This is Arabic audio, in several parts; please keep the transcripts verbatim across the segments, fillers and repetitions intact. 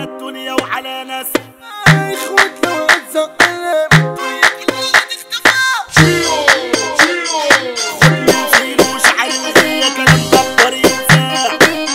على الدنيا وعلى ناس اخوتنا واتزقنا الدنيا كلها هتختفى. خد من فيل وشعر الغية كلام دبر ينساه.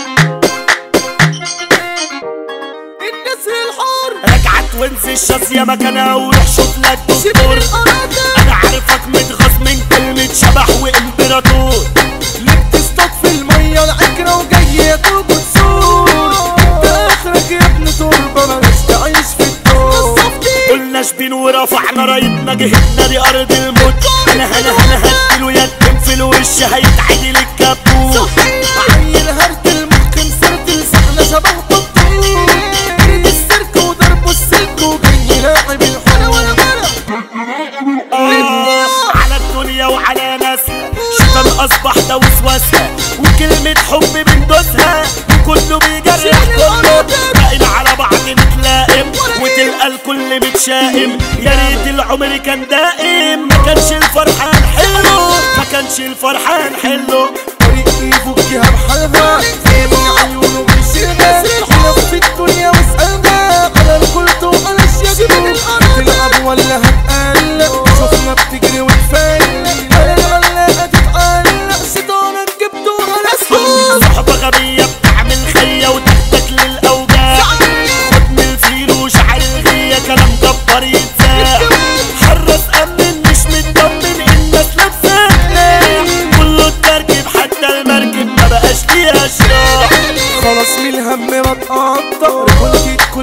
النسر الحر رجعت وانزل الشاذية مكانها وروح شوف لك دكتور. انا عارفك متغاظ من كلمة شبح وامبراطور. ليه بتصطاد في المية العكرة وجاي ياكل بتصور؟ انت اخرك يا ابن تربة مالكش تعيش في الدور. قلنا شبين ورفعنا رايتنا جهتنا دي ارض الموت. انا انا انا هديله يدم في الوش هيتعدل الكابوس. عيل هرت المخ مسرت لسحنا شبه بطول. جريت السيرك وضربوا السلك وجاي لاعب الحلوة. على الدنيا وعلى ناسها شيطان اصبح ده وسواسها وكلمة حب بندوسها وكله بيجرح كله. باقين على بعض متلائم وتلقى الكل متشائم. يا ريت العمر كان دائم ما كانش الفرحان حلو ما كانش الفرحان حلو. طريق يفكها بحالها من عيونه بيشيلها. لف الدنيا واسألها على الكلت وعلى الشجر. تلعب ولا هتقلق شوفنا بتجري وتفايل. على الغلاقة تتعلق شيطانك جبته على سكوت. صحبة غبية بتعمل خية وتحتك للأوجاع. خد من الفيل وشعر الغية كلام جبار يتذاع. حرص أمن مش مطمن الناس لابسة كله التركب حتى المركب ما بقاش ليها شراع. خلاص من الهم بتقطع رجولتي الكل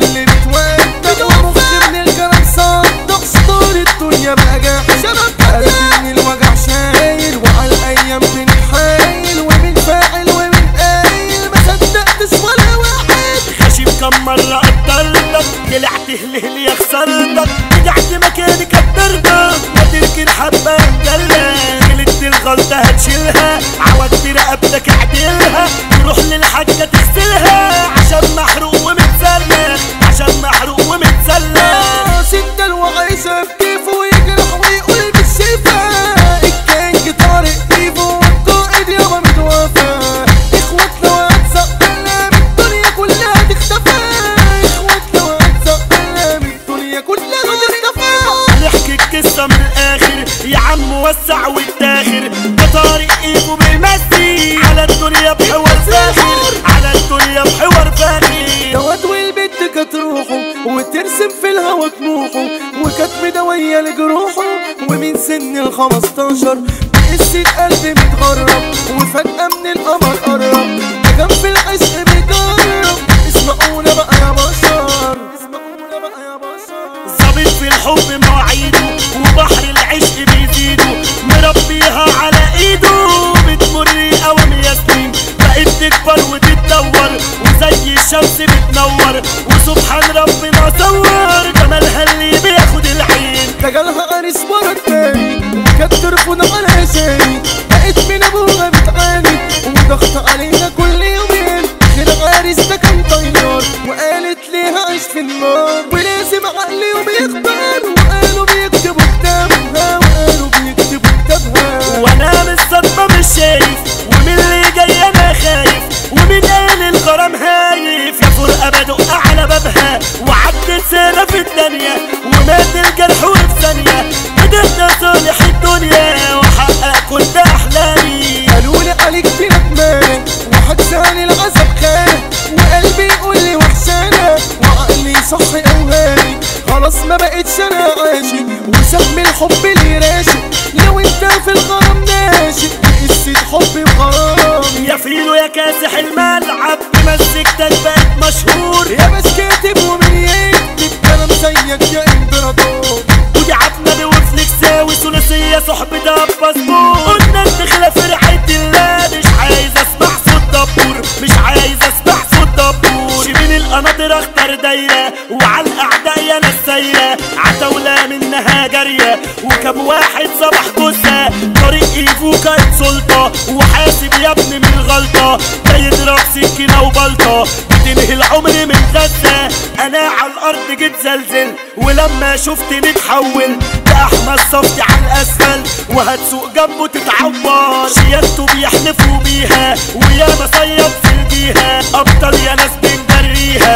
بتودع. ومخي من الكلام صدق ستار الدنيا بقى جاحد. قلبي من الوجع شايل وعلى الايام بنتحايل ومن فاعل ومن قايل ما صدقتش ولا واحد. خشيب كم مرة قدرتك طلعت هلهلي يا خسرتك. رجعت مكاني كبرتك ما تركن حبة مجلة. غلطت الغلطة هتشيلها عوجت رقبتك اعدلها. تروح للحاجة تغسلها عشان محروق ومتسلخ عشان محروق ومتسلخ. ستة الوعيشة بكيفه ويجرح ويقول بالشفا. الكينج طارق ايفو والقائد يابا متوفى. اخواتنا وهتزقنا من الدنيا كلها تختفى. اخواتنا وهتزقنا من الدنيا كلها تختفى. نحكي القصة من الآخر يا عم وسع والداخر. ده طارق ايفو بيمسي على الدنيا بحوار فاخر على الدنيا بحوار فاخر. دوت والبنت كانت روحه وترسم في الهوا طموحه وكانت مدوية لجروحه. ومن سن الخمستاشر بقسة قلبي متغرب وفجأة من القمر قرب. ده كان في العشق بيجرب. اسمعونا بقى يا بشر اسمعونا بقى يا بشر. ظابط في الحب مواعيده وبحر العشق بيزيده. مربيها على ايده بتمر اوام ياسمين. بقت تكبر وتتدور وزي الشمس بتنور. وسبحان ربنا صور جمالها اللي بياخد العين. ده جالها عريس ورا التاني وكانت ترفض على شيء. بقت من ابوها بتعاني وضغط علينا كل يومين. العريس ده كان طيار وقالت ليها عيش في النار ولازم عقلي وبيختار. وقالوا بيكتبوا كتابها وقالوا بيكتبوا كتابها. وانا من الصدمة مش شايف ومن اللي جاي انا خايف. ومن قال الغرام هايف يا فرقة بدق على بابها. وعدت سنة في الدنيا ومات الجرح وفي ثانية. قدرت صالح الدنيا وحقق كل احلامي. قالوا لي عليك في ندمان وحجزاني العذاب خان. وقلبي يقول لي وحشانة وعقلي صحي اوهاني. خلاص ما بقتش انا عاشق وسهم الحب اللي راشق. لو انت في الغرام ناشق قصة حب وغرام. يا فيلو يا كاسح الملعب بمزجتك بقت مشهور. يا بس كاتب ومن يكتب كلام زيك يا امبراطور. ودي عبنا وفليكساوي ثلاثية صحبة باسبور. قلنا الدخلة في رعاية الله مش عايز اسمع صوت دبور مش عايز اسمع صوت دبور. شبين القناطر اختار دايرة وعلى الاعداء يا ناس سايرة. عتاولة منها جارية وكم واحد صبح جثة. طريق ايفو كانت سلطة وحاسب يا ابني من الغلطة. ده يضرب سكينة وبلطة بتنهي العمر من غزة. انا على الارض جيت زلزل ولما شفتني اتحول. ده احمد صفتي على الاسفل وهتسوق جنبه تتعور. شيادته بيحلفوا بيها ويا مصيد في الجيهة. ابطال يا ناس بنجريها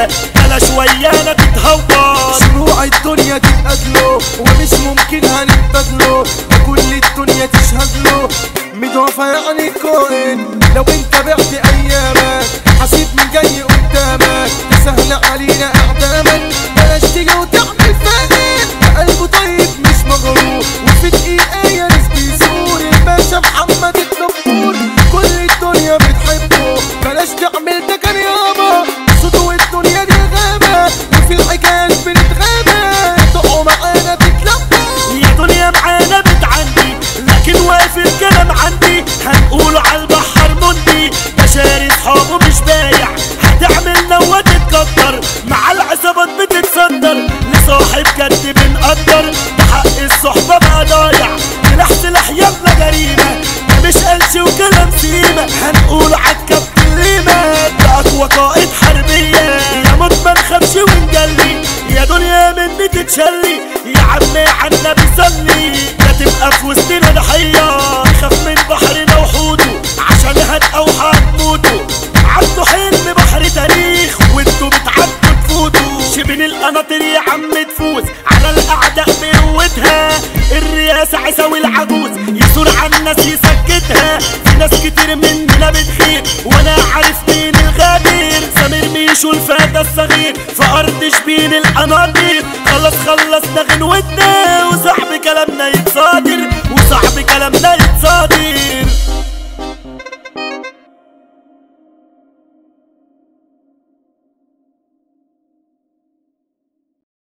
بلاش ويانا تتهور. شروع الدنيا تتقدله ومش ممكن هنتبادله، وكل الدنيا تشهدله مضافة يعني كون. لو انت بعت ايامك حسيب من جاي قدامك، سهل علينا اعدامك. بلاش تيجي وتعمل فاهم، قلبه طيب مش مغرور، وفي دقيقة يا ناس بيزور الباشا محمد الدبور. كل الدنيا بتحبه بلاش تعمل ده كان يابا، صوته الدنيا دي غابة وفي الحكايات بنتغابى. تقعوا معانا تتلقوا يا دنيا معانا بتعندي، لكن واقف الكلام عندي. هنقوله عالبحر مندي، بشاري صحابه مش بايع. هتعمل نوة تتكتر مع العصابات بتتصدر، لصاحب جد بنقدر. ده حق الصحبة بقى ضايع، سلاح سلاح يلا جريمة. ده مش قلش وكلام سيمة، هنقول عالكابتن ليمة. ده أقوى قائد حربية، يا موت منخافش ونجلي. يا دنيا مني تتشلي، يا عمي عنا بيصلي. لا تبقى في وسطنا ضحية، خاف من بحرنا وحوته، عشان هتقوى هتموتوا. عدوا حلم بحر تاريخ وانتوا بتعدوا تفوتوا. شبين القناطر يا عم تفوز على الاعداء بقوتها. الرئاسة عيساوي العجوز يثور على الناس يسكتها. في ناس كتير مننا بتخير وانا عارف مين الغدير. سمير ميشو الفتى الصغير في ارض شبين القناطر. خلص خلصنا غنوتنا وصاحب كلامنا